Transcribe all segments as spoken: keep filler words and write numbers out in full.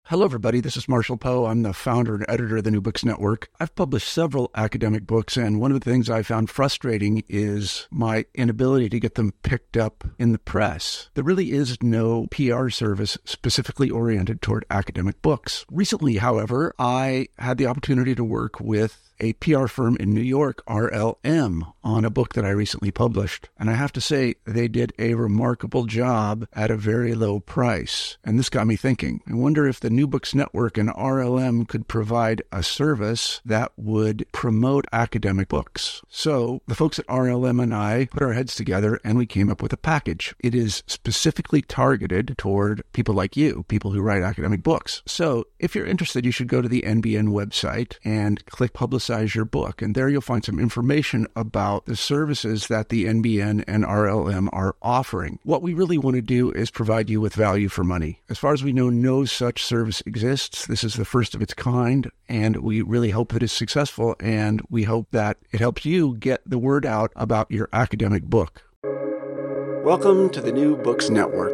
Hello, everybody. This is Marshall Poe. I'm the founder and editor of the New Books Network. I've published several academic books, and one of the things I found frustrating is my inability to get them picked up in the press. There really is no P R service specifically oriented toward academic books. Recently, however, I had the opportunity to work with a P R firm in New York, R L M, on a book that I recently published. And I have to say, they did a remarkable job at a very low price. And this got me thinking. I wonder if the New Books Network and R L M could provide a service that would promote academic books. So the folks at R L M and I put our heads together and we came up with a package. It is specifically targeted toward people like you, people who write academic books. So if you're interested, you should go to the N B N website and click Publicize your book. And there you'll find some information about the services that the N B N and R L M are offering. What we really want to do is provide you with value for money. As far as we know, no such service exists. This is the first of its kind, and we really hope that it's successful, and we hope that it helps you get the word out about your academic book. Welcome to the New Books Network.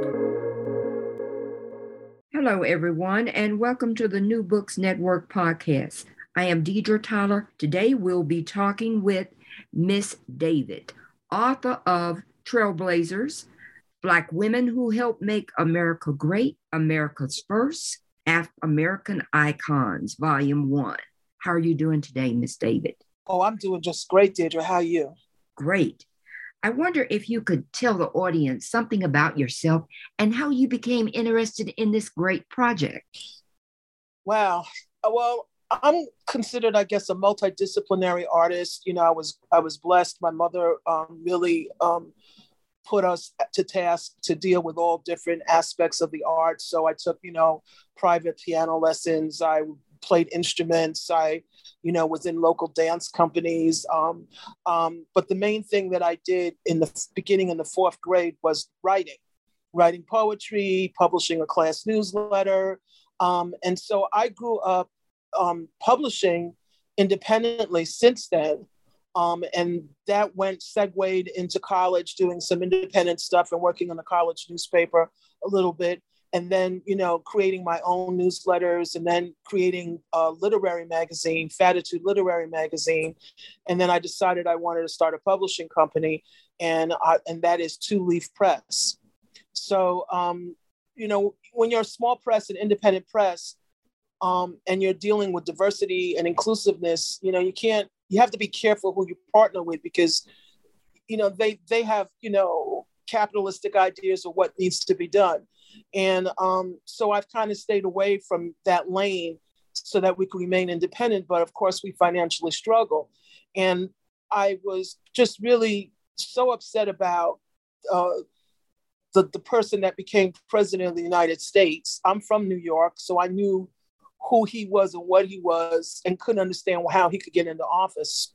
Hello, everyone, and welcome to the New Books Network podcast. I am Deidre Tyler. Today we'll be talking with Miss David, author of Trailblazers, Black Women Who Helped Make America Great, America's First, African Icons, Volume one. How are you doing today, Miss David? Oh, I'm doing just great, Deidre. How are you? Great. I wonder if you could tell the audience something about yourself and how you became interested in this great project. Wow. Well, I'm considered, I guess, a multidisciplinary artist. You know, I was I was blessed. My mother um, really um, put us to task to deal with all different aspects of the art. So I took, you know, private piano lessons. I played instruments. I, you know, was in local dance companies. Um, um, but the main thing that I did in the beginning in the fourth grade was writing, writing poetry, publishing a class newsletter. Um, and so I grew up Um, publishing independently since then. Um, and that went segued into college, doing some independent stuff and working on the college newspaper a little bit. And then, you know, creating my own newsletters and then creating a literary magazine, Fatitude Literary Magazine. And then I decided I wanted to start a publishing company, and, I, and that is Two Leaf Press. So, um, you know, when you're a small press and independent press, Um, and you're dealing with diversity and inclusiveness, you know, you can't, you have to be careful who you partner with because, you know, they they have, you know, capitalistic ideas of what needs to be done. And um, so I've kind of stayed away from that lane so that we can remain independent. But of course, we financially struggle. And I was just really so upset about uh, the, the person that became president of the United States. I'm from New York, so I knew who he was and what he was, and couldn't understand how he could get into office.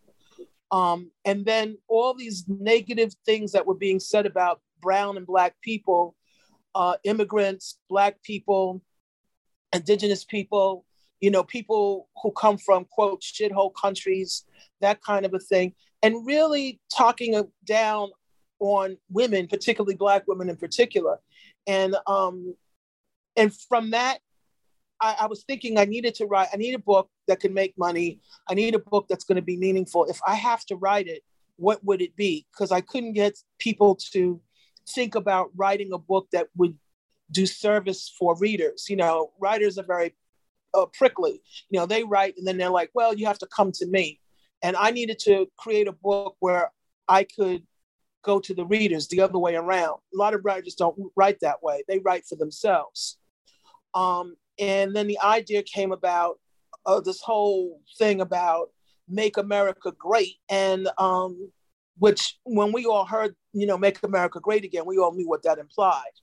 Um, and then all these negative things that were being said about brown and Black people, uh, immigrants, Black people, indigenous people, you know, people who come from, quote, shithole countries, that kind of a thing. And really talking down on women, particularly Black women in particular. And, um, and from that, I, I was thinking I needed to write, I need a book that can make money. I need a book that's going to be meaningful. If I have to write it, what would it be? Because I couldn't get people to think about writing a book that would do service for readers. You know, writers are very uh, prickly. You know, they write and then they're like, well, you have to come to me. And I needed to create a book where I could go to the readers the other way around. A lot of writers don't write that way. They write for themselves. Um, And then the idea came about uh, this whole thing about Make America Great. And um, which when we all heard, you know, Make America Great Again, we all knew what that implied.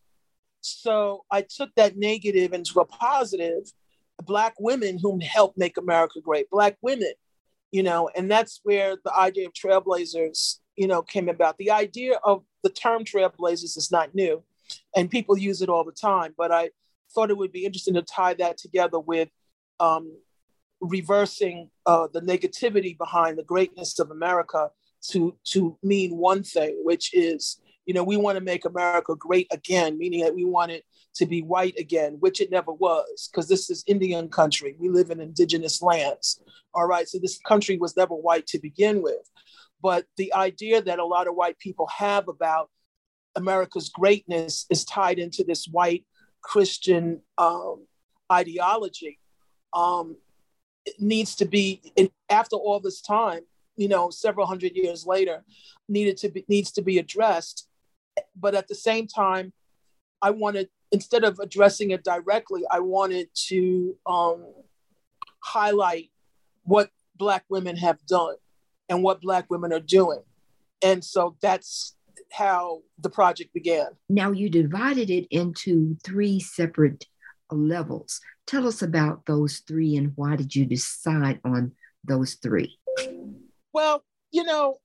So I took that negative into a positive, Black women who helped make America great, Black women, you know, and that's where the idea of Trailblazers, you know, came about. The idea of the term Trailblazers is not new, and people use it all the time, but I thought it would be interesting to tie that together with um, reversing uh, the negativity behind the greatness of America to, to mean one thing, which is, you know, we want to make America great again, meaning that we want it to be white again, which it never was, because this is Indian country. We live in indigenous lands. All right. So this country was never white to begin with. But the idea that a lot of white people have about America's greatness is tied into this white Christian um, ideology. Um, it needs to be, it, after all this time, you know, several hundred years later, needed to be needs to be addressed. But at the same time, I wanted, instead of addressing it directly, I wanted to um, highlight what Black women have done and what Black women are doing. And so that's how the project began. Now you divided it into three separate levels. Tell us about those three and why did you decide on those three? Well, you know,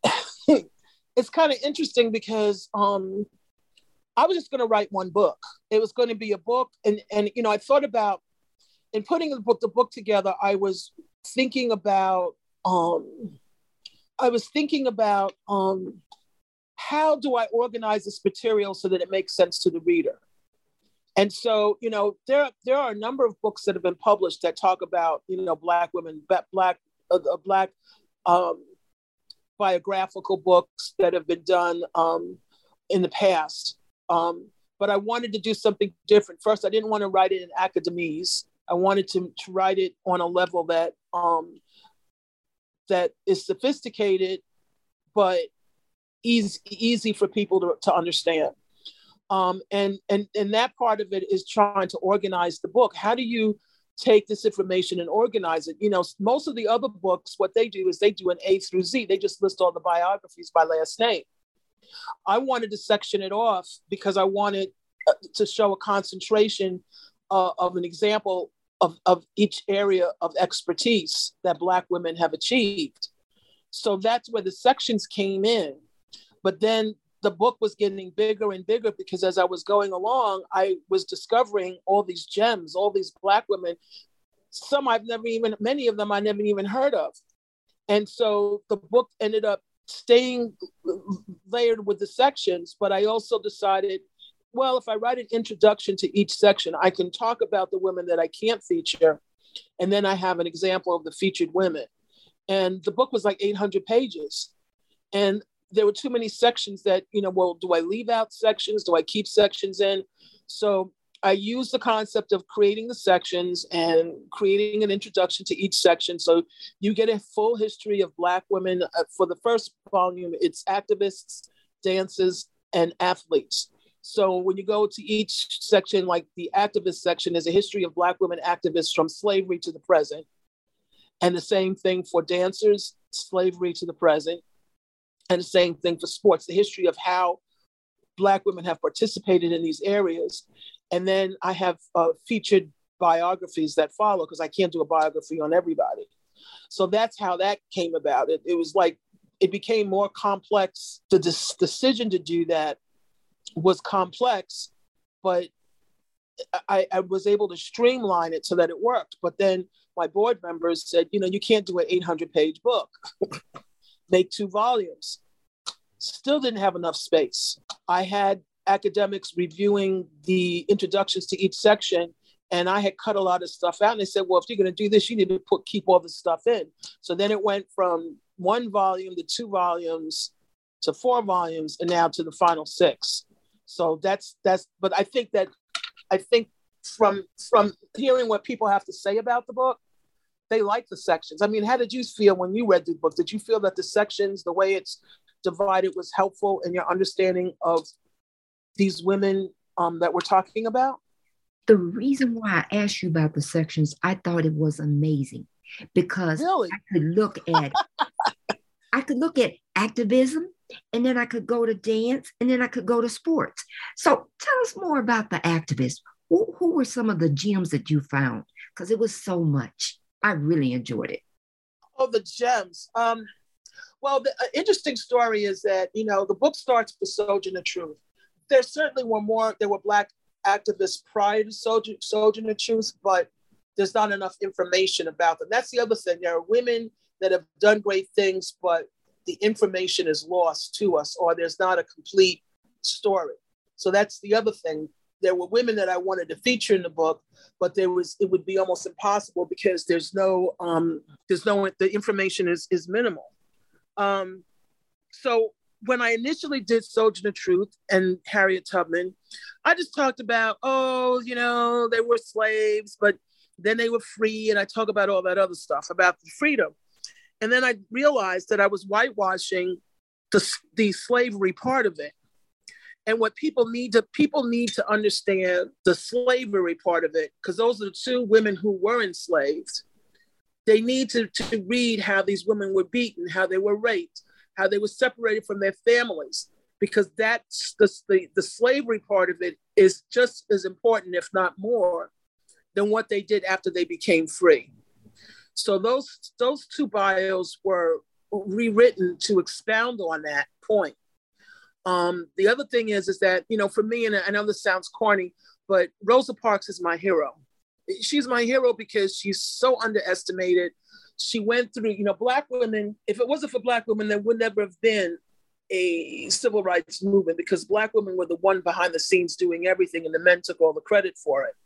it's kind of interesting because um, I was just going to write one book. It was going to be a book. And, and, you know, I thought about, in putting the book, the book together, I was thinking about, um, I was thinking about um, how do I organize this material so that it makes sense to the reader? And so, you know, there, there are a number of books that have been published that talk about, you know, Black women, Black, uh, Black um, biographical books that have been done um, in the past. Um, but I wanted to do something different. First, I didn't want to write it in academese. I wanted to, to write it on a level that um, that is sophisticated, but easy, easy for people to, to understand. Um, and, and, and that part of it is trying to organize the book. How do you take this information and organize it? You know, most of the other books, what they do is they do an A through Z. They just list all the biographies by last name. I wanted to section it off because I wanted to show a concentration uh, of an example of, of each area of expertise that Black women have achieved. So that's where the sections came in. But then the book was getting bigger and bigger because as I was going along, I was discovering all these gems, all these Black women. Some I've never even, many of them I never even heard of. And so the book ended up staying layered with the sections, but I also decided, well, if I write an introduction to each section, I can talk about the women that I can't feature. And then I have an example of the featured women. And the book was like eight hundred pages. And there were too many sections that, you know, well, do I leave out sections? Do I keep sections in? So I used the concept of creating the sections and creating an introduction to each section. So you get a full history of Black women. Uh, for the first volume, it's activists, dancers, and athletes. So when you go to each section, like the activist section, is a history of Black women activists from slavery to the present. And the same thing for dancers, slavery to the present. And the same thing for sports, the history of how Black women have participated in these areas. And then I have uh, featured biographies that follow because I can't do a biography on everybody. So that's how that came about. It, it was like, it became more complex. The des- decision to do that was complex, but I, I was able to streamline it so that it worked. But then my board members said, you know, you can't do an eight hundred page book. Make two volumes. Still didn't have enough space. I had academics reviewing the introductions to each section, and I had cut a lot of stuff out. And they said, well, if you're going to do this, you need to put keep all the stuff in. So then it went from one volume to two volumes to four volumes, and now to the final six. So that's that's. But I think that I think from from hearing what people have to say about the book, they like the sections. I mean, how did you feel when you read the book? Did you feel that the sections, the way it's divided, was helpful in your understanding of these women um, that we're talking about? The reason why I asked you about the sections, I thought it was amazing because really? I could look at I could look at activism, and then I could go to dance, and then I could go to sports. So tell us more about the activists. Who, who were some of the gems that you found? Because it was so much. I really enjoyed it. Oh, the gems. Um, well, the uh, interesting story is that, you know, the book starts with Sojourner Truth. There certainly were more, there were Black activists prior to Sojourner, Sojourner Truth, but there's not enough information about them. That's the other thing. There are women that have done great things, but the information is lost to us, or there's not a complete story. So that's the other thing. there were women that I wanted to feature in the book, but there was it would be almost impossible because there's no um, there's no the information is is minimal. Um, so when I initially did Sojourner Truth and Harriet Tubman, I just talked about, oh, you know, they were slaves, but then they were free. And I talk about all that other stuff about the freedom. And then I realized that I was whitewashing the, the slavery part of it. And what people need to, people need to understand the slavery part of it, because those are the two women who were enslaved. They need to, to read how these women were beaten, how they were raped, how they were separated from their families, because that's the, the, the slavery part of it is just as important, if not more, than what they did after they became free. So those, those two bios were rewritten to expound on that point. Um, the other thing is, is that, you know, for me, and I know this sounds corny, but Rosa Parks is my hero. She's my hero because she's so underestimated. She went through, you know, Black women, if it wasn't for Black women, there would never have been a civil rights movement, because Black women were the one behind the scenes doing everything and the men took all the credit for it.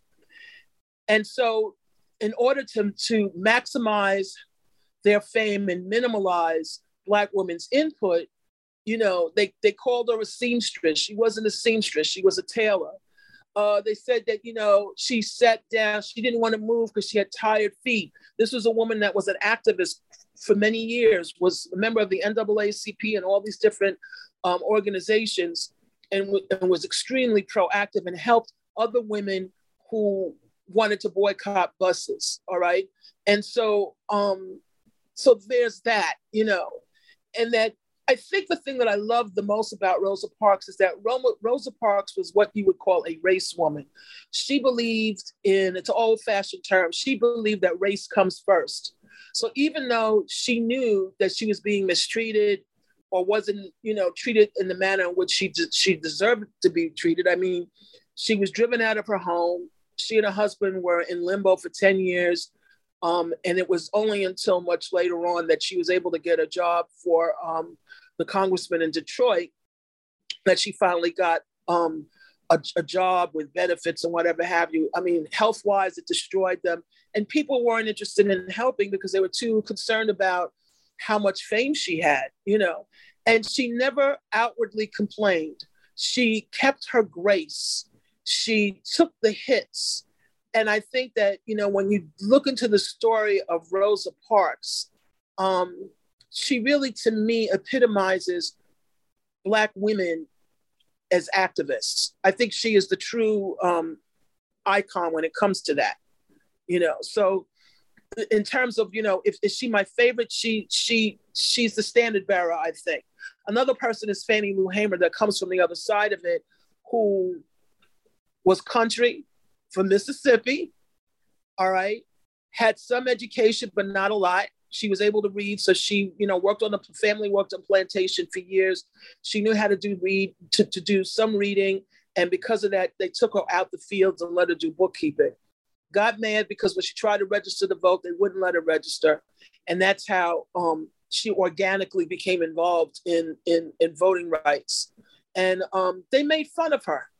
And so in order to, to maximize their fame and minimalize Black women's input, you know, they, they called her a seamstress. She wasn't a seamstress, she was a tailor. Uh, they said that, you know, she sat down, she didn't want to move because she had tired feet. This was a woman that was an activist for many years, was a member of the N double A C P and all these different um, organizations, and, w- and was extremely proactive and helped other women who wanted to boycott buses, all right? And so, um, so there's that, you know, and that I think the thing that I love the most about Rosa Parks is that Roma, Rosa Parks was what you would call a race woman. She believed in, it's an old-fashioned term, she believed that race comes first. So even though she knew that she was being mistreated or wasn't, you know, treated in the manner in which she, de- she deserved to be treated, I mean, she was driven out of her home. She and her husband were in limbo for ten years. Um, and it was only until much later on that she was able to get a job for um, the congressman in Detroit that she finally got um, a, a job with benefits and whatever have you. I mean, health-wise, it destroyed them. And people weren't interested in helping because they were too concerned about how much fame she had, you know. And she never outwardly complained. She kept her grace. She took the hits. And I think that, you know, when you look into the story of Rosa Parks, um, she really, to me, epitomizes Black women as activists. I think she is the true um, icon when it comes to that, you know. So in terms of, you know, if is she my favorite, she she she's the standard bearer, I think. Another person is Fannie Lou Hamer that comes from the other side of it, who was country, from Mississippi, all right, had some education, but not a lot. She was able to read, so she, you know, worked on the family, worked on plantation for years. She knew how to do read, to, to do some reading, and because of that, they took her out the fields and let her do bookkeeping. Got mad because when she tried to register to vote, they wouldn't let her register, and that's how um, she organically became involved in in, in voting rights. And um, they made fun of her.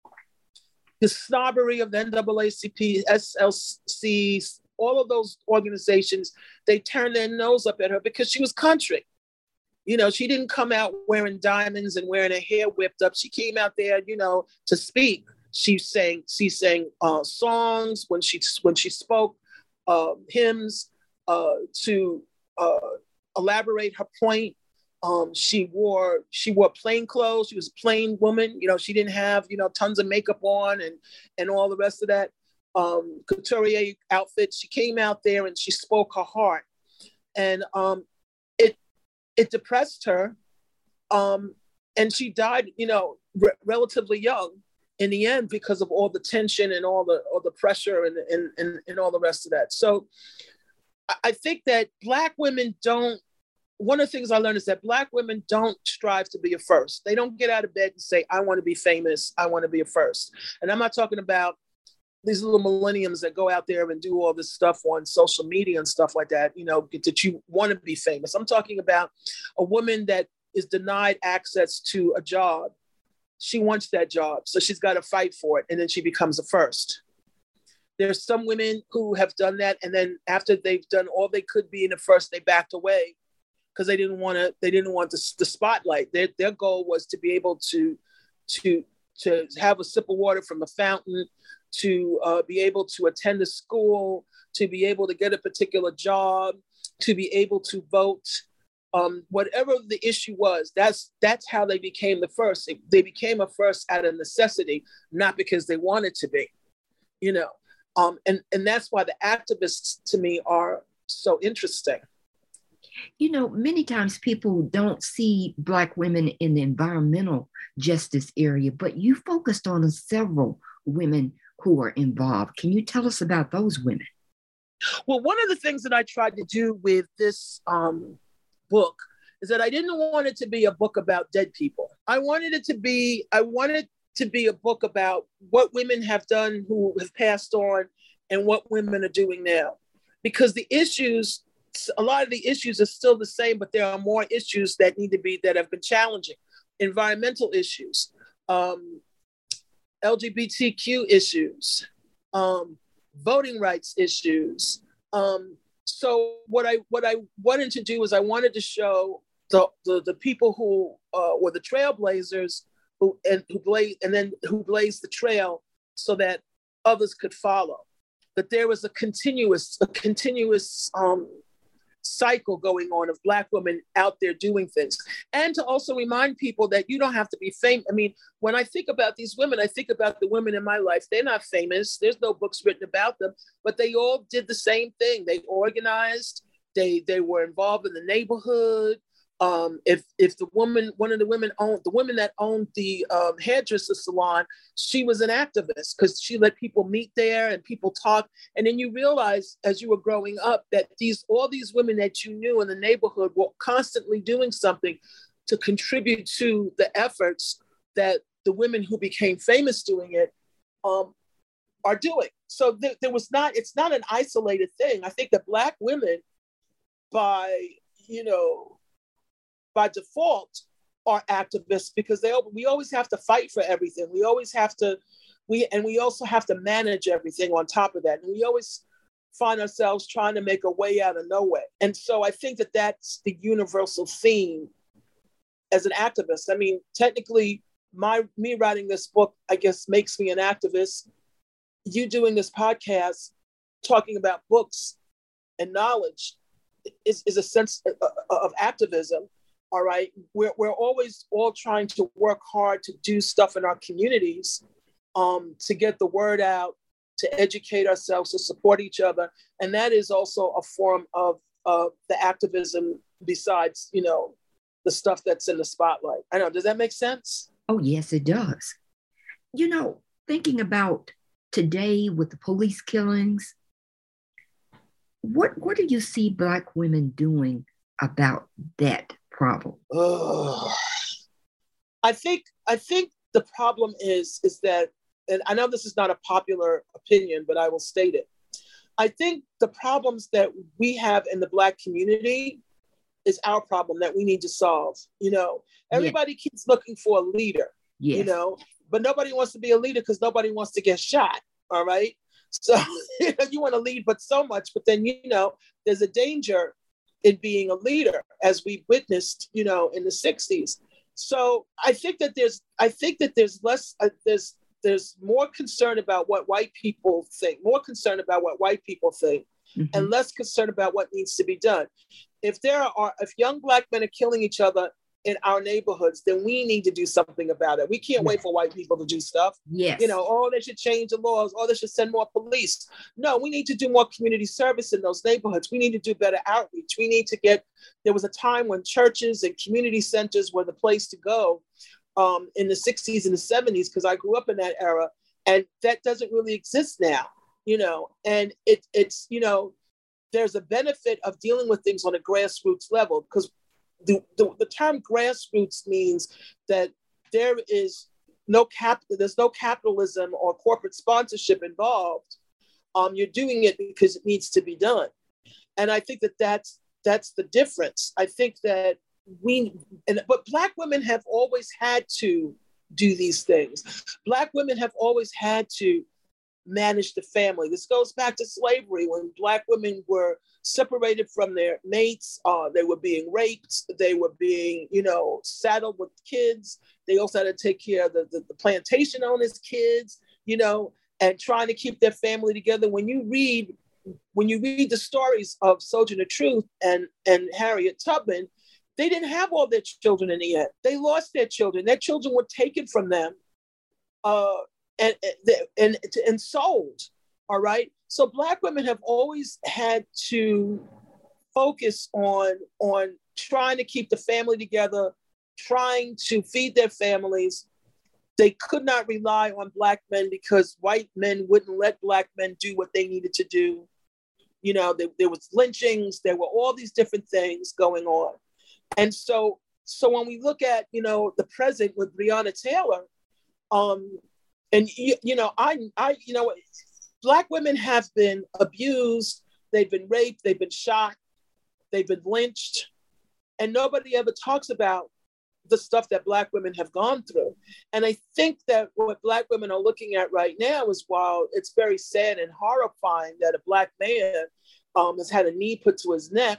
The snobbery of the N double A C P, S L C, all of those organizations, they turned their nose up at her because she was country. You know, she didn't come out wearing diamonds and wearing her hair whipped up. She came out there, you know, to speak. She sang, she sang uh, songs when she when she spoke, uh, hymns uh, to uh, elaborate her point. Um, she wore she wore plain clothes. She was a plain woman. You know, she didn't have, you know, tons of makeup on and and all the rest of that. Um, couturier outfit. She came out there and she spoke her heart, and um, it it depressed her, um, and she died, you know, re- relatively young in the end because of all the tension and all the all the pressure and and and, and all the rest of that. So I, I think that Black women don't. One of the things I learned is that Black women don't strive to be a first. They don't get out of bed and say, I want to be famous. I want to be a first. And I'm not talking about these little millenniums that go out there and do all this stuff on social media and stuff like that, you know, that you want to be famous. I'm talking about a woman that is denied access to a job she wants that job. So she's got to fight for it. And then she becomes a first. There's some women who have done that. And then after they've done all they could be in the first, they backed away because they didn't want to, they didn't want the, the spotlight. Their, their goal was to be able to, to, to have a sip of water from a fountain, to uh, be able to attend a school, to be able to get a particular job, to be able to vote. Um, whatever the issue was, that's that's how they became the first. They, they became a first out of necessity, not because they wanted to be, you know. Um, and, and that's why the activists, to me, are so interesting. You know, many times people don't see Black women in the environmental justice area, but you focused on several women who are involved. Can you tell us about those women? Well, one of the things that I tried to do with this um, book is that I didn't want it to be a book about dead people. I wanted it to be, I wanted to be a book about what women have done who have passed on and what women are doing now. Because the issues, a lot of the issues are still the same, but there are more issues that need to be, that have been challenging. Environmental issues, um, L G B T Q issues, um, voting rights issues. Um, so what I what I wanted to do is I wanted to show the the, the people who uh, were the trailblazers who and who blazed and then who blazed the trail so that others could follow. That there was a continuous a continuous um, cycle going on of Black women out there doing things. And to also remind people that you don't have to be famous. I mean, when I think about these women, I think about the women in my life. They're not famous. There's no books written about them, but they all did the same thing. They organized, they, they were involved in the neighborhood. Um, if if the woman, one of the women owned, the woman that owned the um, hairdresser salon, she was an activist because she let people meet there and people talk. And then you realize as you were growing up that these all these women that you knew in the neighborhood were constantly doing something to contribute to the efforts that the women who became famous doing it um, are doing. So th- there was not, it's not an isolated thing. I think that Black women by, you know, by default are activists because they we always have to fight for everything. We always have to, we and we also have to manage everything on top of that. And we always find ourselves trying to make a way out of no way. And so I think that that's the universal theme as an activist. I mean, technically, my me writing this book, I guess, makes me an activist. You doing this podcast, talking about books and knowledge is, is a sense of, of activism. All right, we're, we're always all trying to work hard to do stuff in our communities um, to get the word out, to educate ourselves, to support each other. And that is also a form of uh, the activism besides, you know, the stuff that's in the spotlight. I know, does that make sense? Oh, yes, it does. You know, thinking about today with the police killings, what, what do you see Black women doing about that problem? Oh, I think I think the problem is is that, and I know this is not a popular opinion, but I will state it. I think the problems that we have in the Black community is our problem that we need to solve. You know, everybody yes. keeps looking for a leader, yes. you know, but nobody wants to be a leader because nobody wants to get shot. All right. So you know, you want to lead, but so much, but then, you know, there's a danger in being a leader, as we witnessed, you know, in the sixties. So I think that there's, I think that there's less, uh, there's, there's more concern about what white people think, more concern about what white people think, mm-hmm. and less concern about what needs to be done. If there are, if young Black men are killing each other in our neighborhoods, then we need to do something about it. We can't yes. wait for white people to do stuff. Yes. You know, oh, they should change the laws. Oh, they should send more police. No, we need to do more community service in those neighborhoods. We need to do better outreach. We need to get, there was a time when churches and community centers were the place to go um, in the sixties and the seventies, because I grew up in that era, and that doesn't really exist now, you know, and it, it's, you know, there's a benefit of dealing with things on a grassroots level, because The, the, the term grassroots means that there is no cap, there's no capitalism or corporate sponsorship involved. Um, you're doing it because it needs to be done. And I think that that's, that's the difference. I think that we, and, but Black women have always had to do these things. Black women have always had to manage the family. This goes back to slavery, when Black women were separated from their mates. Uh, they were being raped. They were being, you know, saddled with kids. They also had to take care of the, the, the plantation owners' kids, you know, and trying to keep their family together. When you read, when you read the stories of Sojourner Truth and, and Harriet Tubman, they didn't have all their children in the end. They lost their children. Their children were taken from them uh, and, and, and sold, all right? So Black women have always had to focus on, on trying to keep the family together, trying to feed their families. They could not rely on Black men because white men wouldn't let Black men do what they needed to do. You know, there, there was lynchings, there were all these different things going on. And so, so when we look at, you know, the present with Breonna Taylor, um, and, you, you know, I, I, you know, Black women have been abused, they've been raped, they've been shot, they've been lynched, and nobody ever talks about the stuff that Black women have gone through. And I think that what Black women are looking at right now is, while it's very sad and horrifying that a Black man um, has had a knee put to his neck,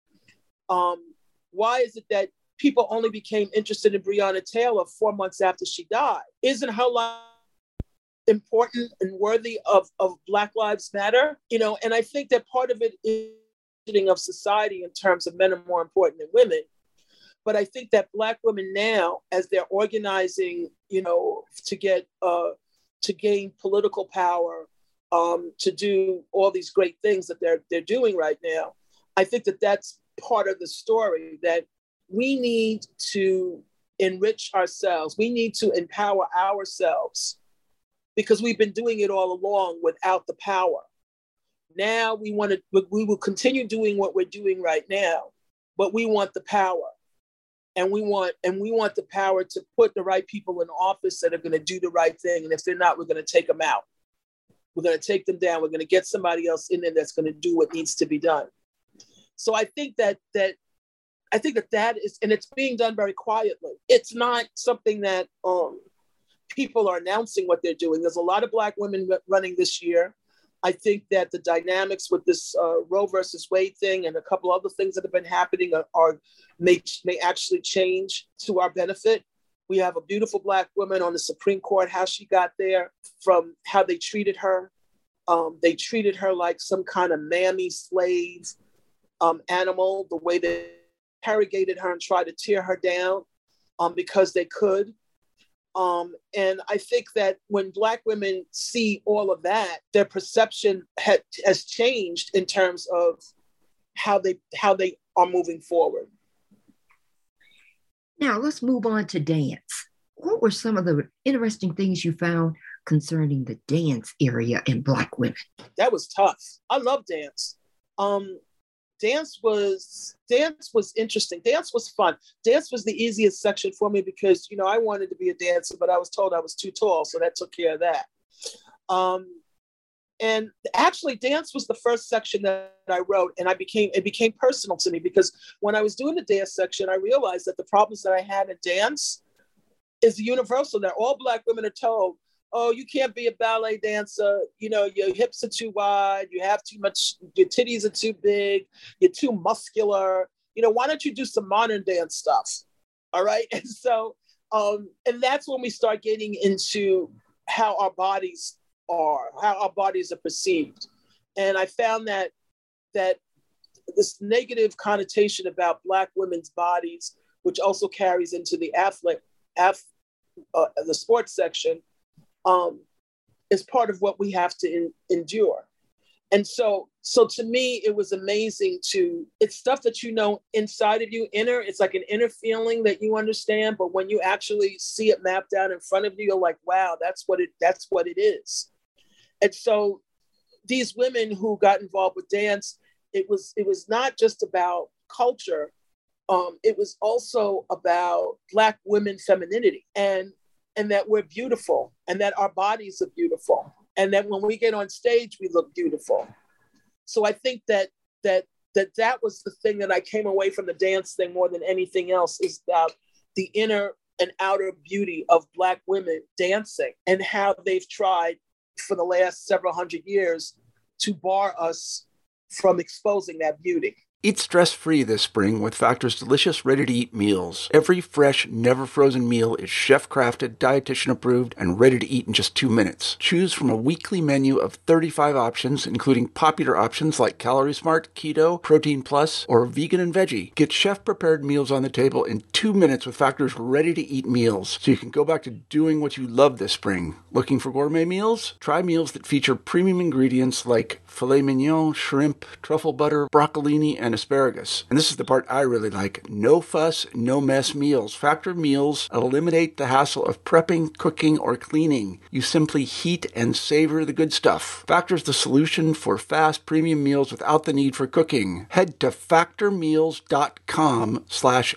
um, why is it that people only became interested in Breonna Taylor four months after she died? Isn't her life important and worthy of, of Black Lives Matter? You know, and I think that part of it is of society in terms of men are more important than women. But I think that Black women now, as they're organizing, you know, to get, uh, to gain political power, um, to do all these great things that they're they're doing right now, I think that that's part of the story, that we need to enrich ourselves. We need to empower ourselves, because we've been doing it all along without the power. Now we want to, we will continue doing what we're doing right now, but we want the power. And we want, and we want the power to put the right people in office that are going to do the right thing. And if they're not, we're going to take them out. We're going to take them down. We're going to get somebody else in there that's going to do what needs to be done. So I think that that I think that that is, and it's being done very quietly. It's not something that um, people are announcing what they're doing. There's a lot of Black women running this year. I think that the dynamics with this uh, Roe versus Wade thing and a couple other things that have been happening are, are may, may actually change to our benefit. We have a beautiful Black woman on the Supreme Court. How she got there, from how they treated her. Um, they treated her like some kind of mammy slave um, animal, the way they interrogated her and tried to tear her down um, because they could. Um, and I think that when Black women see all of that, their perception ha- has changed in terms of how they how they are moving forward. Now let's move on to dance. What were some of the interesting things you found concerning the dance area in Black women? That was tough. I love dance. Um, Dance was dance was interesting. Dance was fun. Dance was the easiest section for me because, you know, I wanted to be a dancer, but I was told I was too tall, so that took care of that. Um, and actually, dance was the first section that I wrote, and I became it became personal to me because when I was doing the dance section, I realized that the problems that I had in dance is universal. That all Black women are told, oh, you can't be a ballet dancer. You know, your hips are too wide. You have too much, your titties are too big. You're too muscular. You know, why don't you do some modern dance stuff? All right. And so, um, and that's when we start getting into how our bodies are, how our bodies are perceived. And I found that, that this negative connotation about Black women's bodies, which also carries into the athlete, ath, uh, the sports section, Um, is part of what we have to in, endure. And so, so to me, it was amazing to, it's stuff that you know inside of you, inner, it's like an inner feeling that you understand, but when you actually see it mapped out in front of you, you're like, wow, that's what it, that's what it is. And so these women who got involved with dance, it was, it was not just about culture. Um, it was also about Black women femininity. And and that we're beautiful, and that our bodies are beautiful, and that when we get on stage, we look beautiful. So I think that that that that was the thing that I came away from the dance thing more than anything else, is about the inner and outer beauty of Black women dancing, and how they've tried for the last several hundred years to bar us from exposing that beauty. Eat stress-free this spring with Factor's delicious, ready-to-eat meals. Every fresh, never-frozen meal is chef-crafted, dietitian-approved, and ready to eat in just two minutes. Choose from a weekly menu of thirty-five options, including popular options like Calorie Smart, Keto, Protein Plus, or Vegan and Veggie. Get chef-prepared meals on the table in two minutes with Factor's ready-to-eat meals, so you can go back to doing what you love this spring. Looking for gourmet meals? Try meals that feature premium ingredients like filet mignon, shrimp, truffle butter, broccolini, and asparagus. And this is the part I really like. No fuss, no mess meals. Factor meals eliminate the hassle of prepping, cooking, or cleaning. You simply heat and savor the good stuff. Factor's the solution for fast premium meals without the need for cooking. Head to factormeals.com slash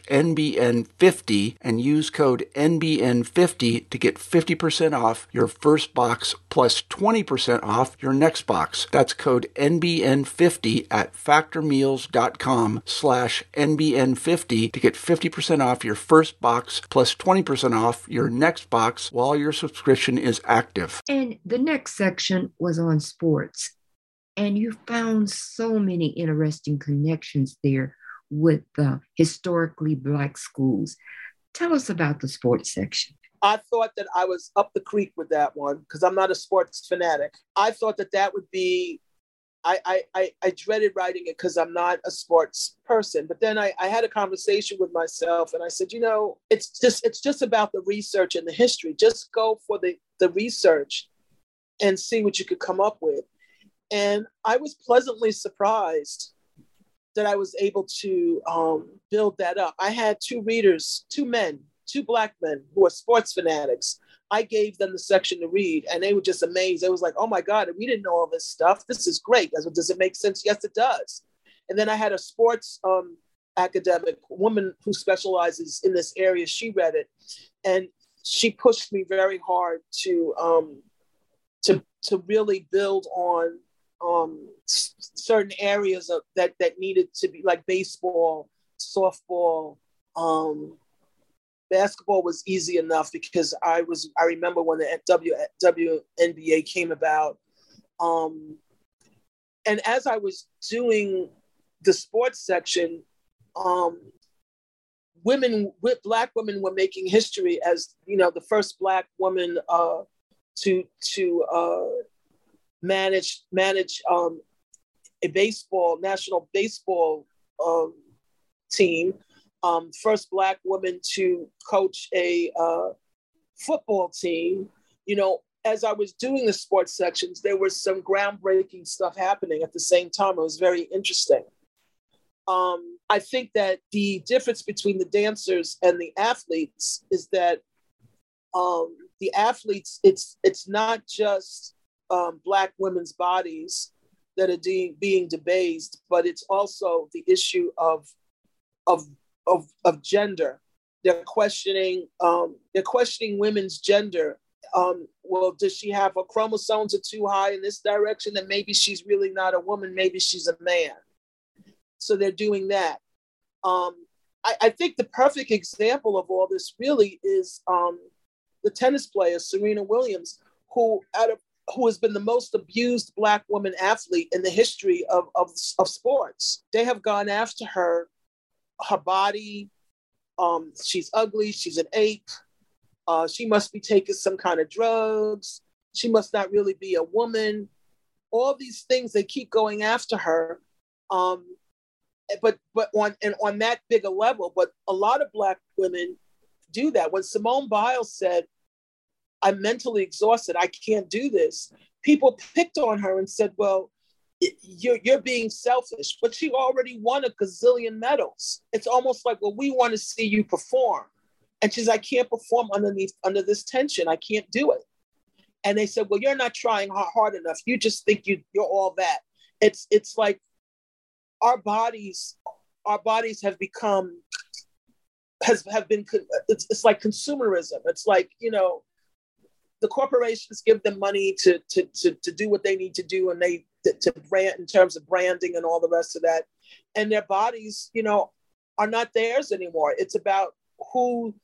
NBN50 and use code N B N fifty to get fifty percent off your first box plus twenty percent off your next box. That's code N B N fifty at factormeals.com slash N B N fifty to get fifty percent off your first box plus twenty percent off your next box while your subscription is active. And the next section was on sports. And you found so many interesting connections there with the historically Black schools. Tell us about the sports section. I thought that I was up the creek with that one because I'm not a sports fanatic. I thought that that would be I, I, I dreaded writing it because I'm not a sports person. But then I, I had a conversation with myself and I said, you know, it's just it's just about the research and the history. Just go for the, the research and see what you could come up with. And I was pleasantly surprised that I was able to um, build that up. I had two readers, two men, two Black men who are sports fanatics. I gave them the section to read and they were just amazed. They was like, oh my God, we didn't know all this stuff. This is great. Does it make sense? Yes, it does. And then I had a sports um, academic woman who specializes in this area. She read it and she pushed me very hard to um, to, to really build on um, s- certain areas of that, that needed to be like baseball, softball, um, basketball was easy enough because I was, I remember when the w, W N B A came about. Um, and as I was doing the sports section, um, women, with Black women were making history as, you know, the first Black woman uh, to, to uh, manage, manage um, a baseball, national baseball um, team. Um, first Black woman to coach a uh, football team. You know, as I was doing the sports sections, there was some groundbreaking stuff happening at the same time. It was very interesting. Um, I think that the difference between the dancers and the athletes is that um, the athletes, it's it's not just um, Black women's bodies that are de- being debased, but it's also the issue of of Of, of gender. They're questioning, um, they're questioning women's gender. Um, well, does she have her chromosomes are too high in this direction? Then maybe she's really not a woman. Maybe she's a man. So they're doing that. Um, I, I think the perfect example of all this really is um, the tennis player, Serena Williams, who out of who has been the most abused Black woman athlete in the history of, of, of sports. They have gone after her her body, um, she's ugly, she's an ape, uh, she must be taking some kind of drugs, she must not really be a woman. All these things, they keep going after her. Um, but but on and on that bigger level, but a lot of Black women do that. When Simone Biles said, I'm mentally exhausted, I can't do this, people picked on her and said, well, You're, you're being selfish, but she already won a gazillion medals. It's almost like, well, we want to see you perform. And she's, I can't perform underneath, under this tension. I can't do it. And they said, well, you're not trying hard enough. You just think you, you're all that. It's, it's like our bodies, our bodies have become, has have been, it's, it's like consumerism. It's like, you know, the corporations give them money to, to, to, to do what they need to do. And they, to, to brand in terms of branding and all the rest of that. And their bodies, you know, are not theirs anymore. It's about who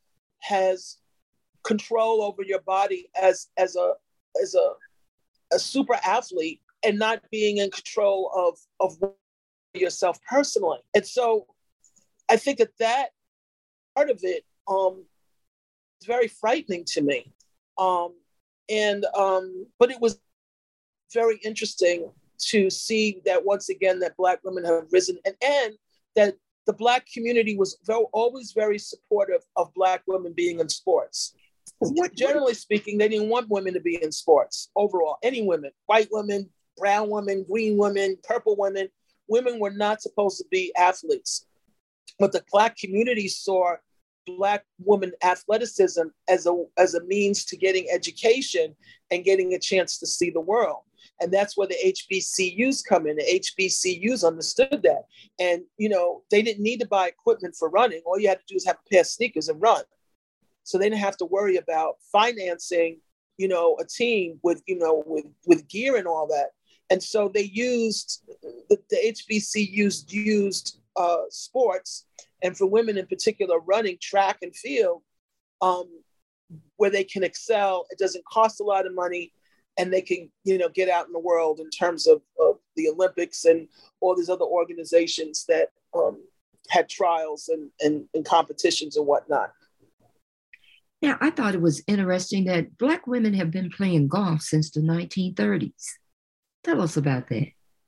has control over your body as as a as a a super athlete and not being in control of of yourself personally. And so I think that that part of it um is very frightening to me. Um and um but it was very interesting to see that once again that Black women have risen, and, and that the Black community was very, always very supportive of Black women being in sports. What, generally speaking, they didn't want women to be in sports overall. Any women, white women, brown women, green women, purple women, women were not supposed to be athletes. But the Black community saw Black women athleticism as a as a means to getting education and getting a chance to see the world. And that's where the H B C Us come in. The H B C Us understood that. And, you know, they didn't need to buy equipment for running. All you had to do is have a pair of sneakers and run. So they didn't have to worry about financing, you know, a team with, you know, with, with gear and all that. And so they used, the, the H B C Us used uh, sports, and for women in particular, running, track and field, um, where they can excel. It doesn't cost a lot of money, and they can, you know, get out in the world in terms of, of the Olympics and all these other organizations that um, had trials and, and, and competitions and whatnot. Now, I thought it was interesting that Black women have been playing golf since the nineteen thirties. Tell us about that.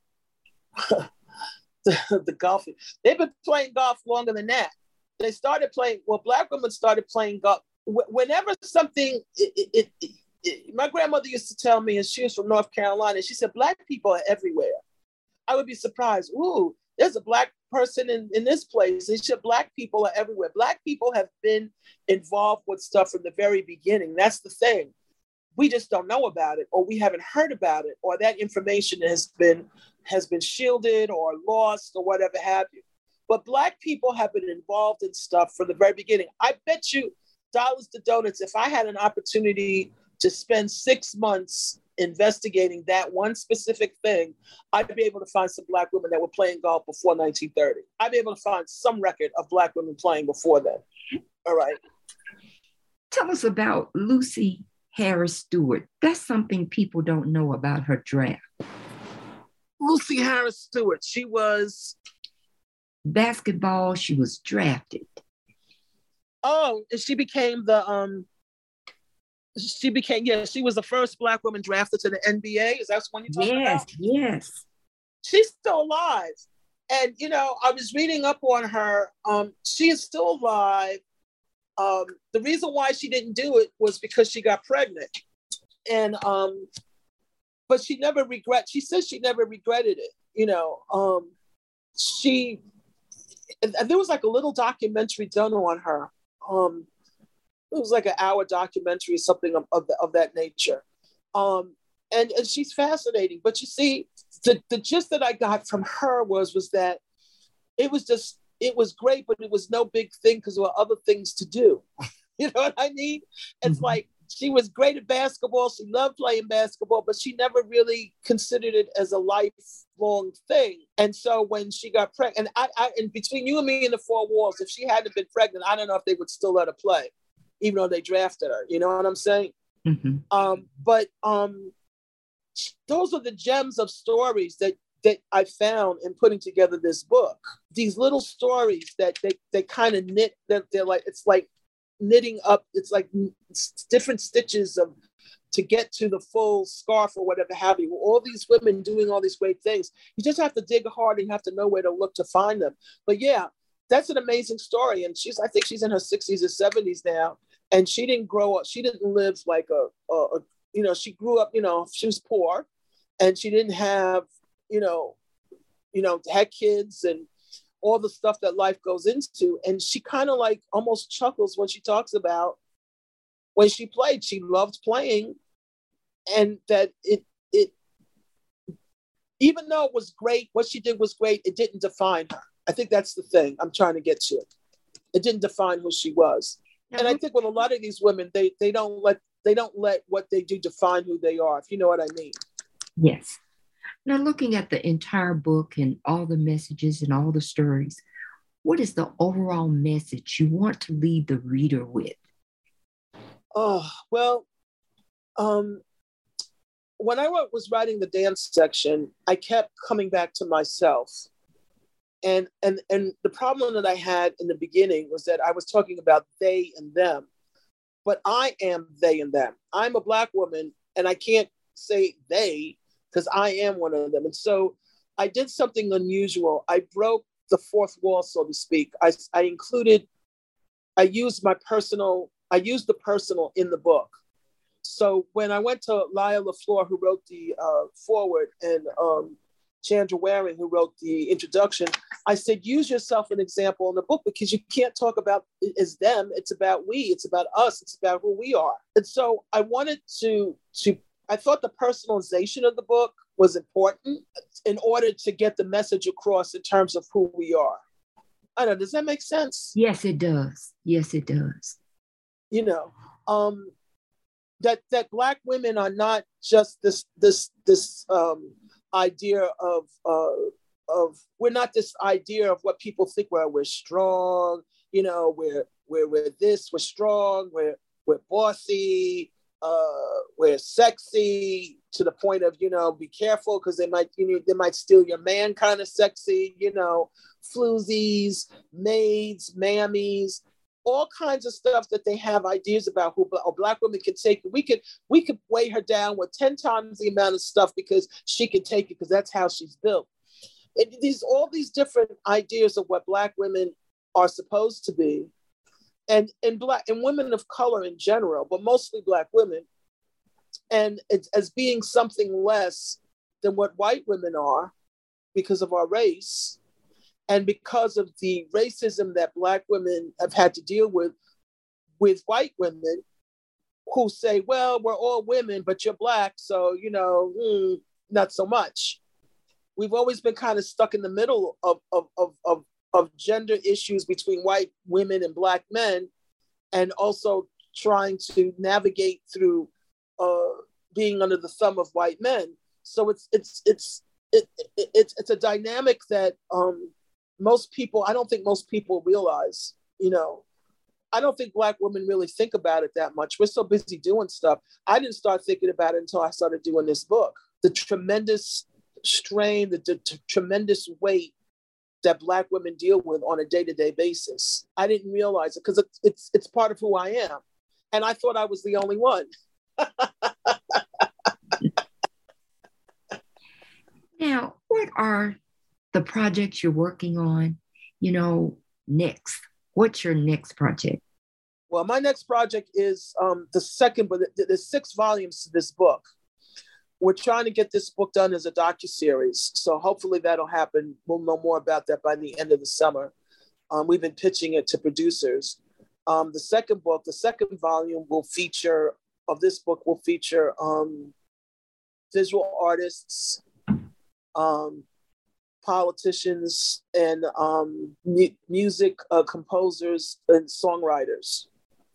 the, the golf, they've been playing golf longer than that. They started playing, well, Black women started playing golf. Whenever something, it, it, it, it, my grandmother used to tell me, and she was from North Carolina, she said, Black people are everywhere. I would be surprised. Ooh, there's a Black person in, in this place. And she said, Black people are everywhere. Black people have been involved with stuff from the very beginning. That's the thing. We just don't know about it, or we haven't heard about it, or that information has been has been shielded or lost or whatever have you. But Black people have been involved in stuff from the very beginning. I bet you dollars to donuts, if I had an opportunity to spend six months investigating that one specific thing, I'd be able to find some Black women that were playing golf before nineteen thirty. I'd be able to find some record of Black women playing before then. All right. Tell us about Lucy Harris Stewart. That's something people don't know about her draft. Lucy Harris Stewart, she was... basketball, she was drafted. Oh, and she became the... um. She became, yeah, she was the first Black woman drafted to the N B A. Is that what you're talking yes, about? Yes, yes. She's still alive. And, you know, I was reading up on her. Um, she is still alive. Um, the reason why she didn't do it was because she got pregnant. And, um, but she never regret, she says she never regretted it. You know, um, she, and there was like a little documentary done on her. Um, it was like an hour documentary, something of, of, the, of that nature. Um, and, and she's fascinating. But you see, the, the gist that I got from her was, was that it was just, it was great, but it was no big thing because there were other things to do. You know what I mean? It's mm-hmm. like, she was great at basketball. She loved playing basketball, but she never really considered it as a lifelong thing. And so when she got pregnant, and I, I, and between you and me in the four walls, if she hadn't been pregnant, I don't know if they would still let her play, even though they drafted her. You know what I'm saying? Mm-hmm. Um, but um, those are the gems of stories that that I found in putting together this book. These little stories that they they kind of knit. That they're like, it's like knitting up. It's like different stitches of to get to the full scarf or whatever have you. All these women doing all these great things. You just have to dig hard and you have to know where to look to find them. But yeah, that's an amazing story. And she's, I think she's in her sixties or seventies now. And she didn't grow up. She didn't live like a, a, a you know, she grew up, you know, she was poor and she didn't have, you know, you know, had kids and all the stuff that life goes into. And she kind of like almost chuckles when she talks about when she played. She loved playing, and that it, it, even though it was great, what she did was great, it didn't define her. I think that's the thing I'm trying to get to. It didn't define who she was. Now, and I think with a lot of these women, they they don't let they don't let what they do define who they are, if you know what I mean. Yes. Now, looking at the entire book and all the messages and all the stories, what is the overall message you want to leave the reader with? Oh, well, um, when I was writing the dance section, I kept coming back to myself. And, and, and the problem that I had in the beginning was that I was talking about they and them, but I am they and them. I'm a Black woman and I can't say they because I am one of them. And so I did something unusual. I broke the fourth wall, so to speak. I, I included, I used my personal, I used the personal in the book. So when I went to Laya LaFleur, who wrote the uh, foreword, and um, Chandra Waring, who wrote the introduction, I said, use yourself an example in the book because you can't talk about it as them. It's about we, it's about us, it's about who we are. And so I wanted to, to I thought the personalization of the book was important in order to get the message across in terms of who we are. I don't know, does that make sense? Yes, it does. Yes, it does. You know, um, that that Black women are not just this this this um, idea of uh, of we're not this idea of what people think where we're strong, you know, we're we're we're this, we're strong, we're we're bossy, uh, we're sexy to the point of, you know, be careful because they might, you know, they might steal your man kind of sexy, you know, floozies, maids, mammies, all kinds of stuff that they have ideas about who a Black woman can take. We could we could weigh her down with ten times the amount of stuff because she can take it because that's how she's built. It, these all these different ideas of what Black women are supposed to be, and and Black and women of color in general, but mostly Black women, and it's as being something less than what white women are because of our race. And because of the racism that Black women have had to deal with, with white women who say, well, we're all women, but you're Black, so, you know, mm, not so much. We've always been kind of stuck in the middle of, of, of, of, of gender issues between white women and Black men, and also trying to navigate through uh, being under the thumb of white men. So it's, it's, it's, it, it, it's, it's a dynamic that, um, most people, I don't think most people realize, you know, I don't think Black women really think about it that much. We're so busy doing stuff. I didn't start thinking about it until I started doing this book. The tremendous strain, the, the t- tremendous weight that Black women deal with on a day-to-day basis. I didn't realize it because it's, it's, it's part of who I am. And I thought I was the only one. Now, what are the projects you're working on, you know, next? What's your next project? Well, my next project is um, the second, but there's six volumes to this book. We're trying to get this book done as a docuseries. So hopefully that'll happen. We'll know more about that by the end of the summer. Um, we've been pitching it to producers. Um, the second book, the second volume will feature, of this book will feature um, visual artists, um, politicians, and um, mu- music uh, composers and songwriters.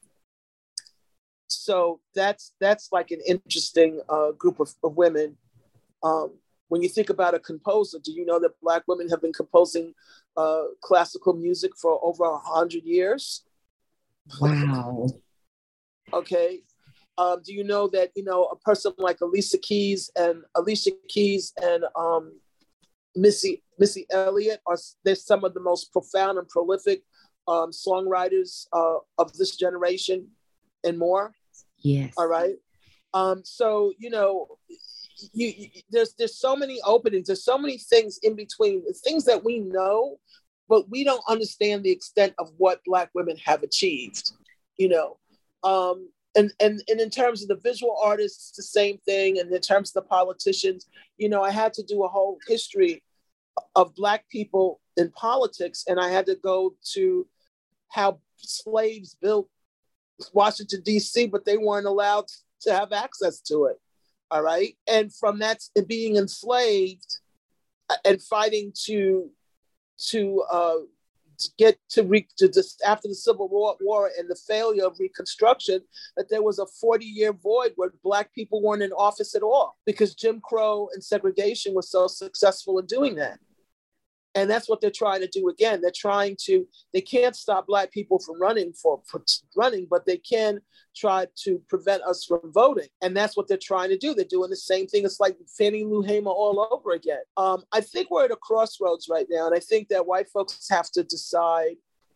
So that's that's like an interesting uh, group of, of women. Um, when you think about a composer, do you know that Black women have been composing uh, classical music for over a hundred years? Wow. Okay. Um, do you know that, you know, a person like Alicia Keys and Alicia Keys and um, Missy Missy Elliott are they're some of the most profound and prolific um, songwriters uh, of this generation and more. Yes. All right. Um, so you know, you, you, there's there's so many openings. There's so many things in between, things that we know, but we don't understand the extent of what Black women have achieved. You know, um, and and and in terms of the visual artists, the same thing. And in terms of the politicians, you know, I had to do a whole history of Black people in politics, and I had to go to how slaves built Washington, D C, but they weren't allowed to have access to it. All right. And from that, being enslaved and fighting to to uh, to get to, re- to just after the Civil War, War and the failure of Reconstruction, that there was a forty-year void where Black people weren't in office at all because Jim Crow and segregation was so successful in doing that. And that's what they're trying to do again. They're trying to, they can't stop Black people from running for, for running, but they can try to prevent us from voting. And that's what they're trying to do. They're doing the same thing. It's like Fannie Lou Hamer all over again. Um, I think we're at a crossroads right now. And I think that white folks have to decide,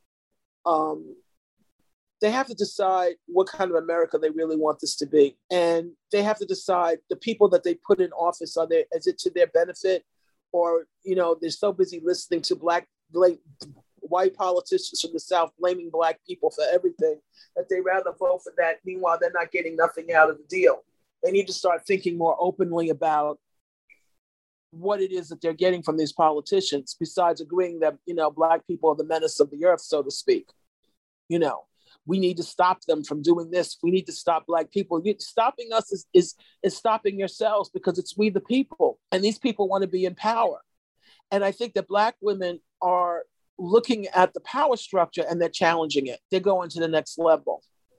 um, they have to decide what kind of America they really want this to be. And they have to decide the people that they put in office, are they, is it to their benefit? Or, you know, they're so busy listening to black, black, white politicians from the South blaming Black people for everything that they rather vote for that. Meanwhile, they're not getting nothing out of the deal. They need to start thinking more openly about what it is that they're getting from these politicians, besides agreeing that, you know, Black people are the menace of the earth, so to speak. You know, we need to stop them from doing this. We need to stop Black people. You, stopping us is, is, is stopping yourselves, because it's we the people. And these people want to be in power. And I think that Black women are looking at the power structure and they're challenging it. They're going to the next level.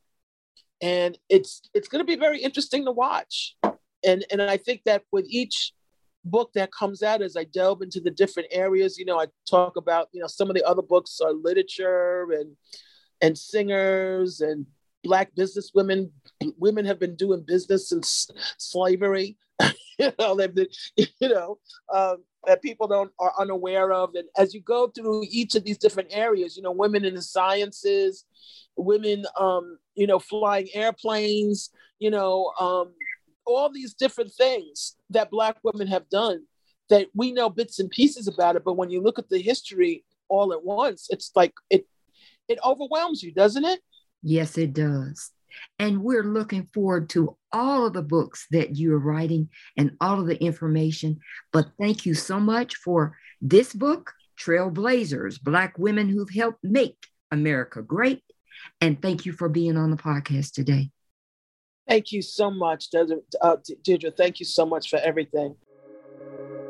And it's it's going to be very interesting to watch. And, and I think that with each book that comes out, as I delve into the different areas, you know, I talk about, you know, some of the other books are literature and and singers and Black business women. Women have been doing business since slavery, you know, they've been, you know, um, that people don't are unaware of. And as you go through each of these different areas, you know, women in the sciences, women, um, you know, flying airplanes, you know, um, all these different things that Black women have done that we know bits and pieces about it. But when you look at the history all at once, it's like it, it overwhelms you, doesn't it? Yes, it does. And we're looking forward to all of the books that you're writing and all of the information. But thank you so much for this book, Trailblazers, Black Women Who've Helped Make America Great. And thank you for being on the podcast today. Thank you so much, Deirdre. Uh, Deirdre, thank you so much for everything.